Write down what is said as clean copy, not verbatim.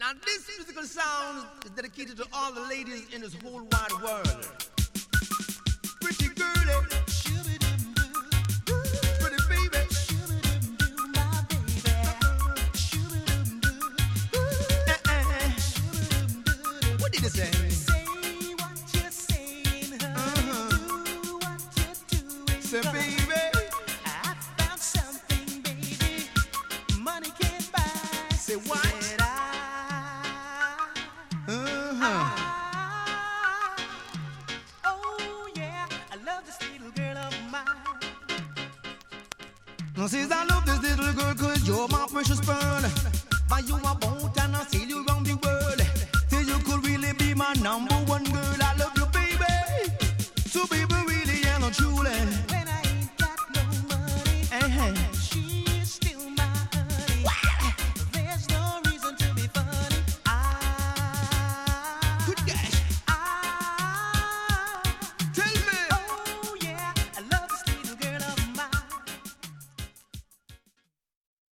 Now this musical sound is dedicated to all the ladies in this whole wide world. Pretty girlie, pretty baby, my baby. What did it say? Say what you're saying, honey. Do what you're doing. Say, baby. Say what? Said oh yeah, I love this little girl of mine. No, says I love this little girl 'cause you're my precious pearl. By you I bout and I sail you around the world. Say you could really be my number one girl. I love you, baby. So baby, really and truly. When I ain't got no money, she's still my honey. There's no reason to be funny. Good girl.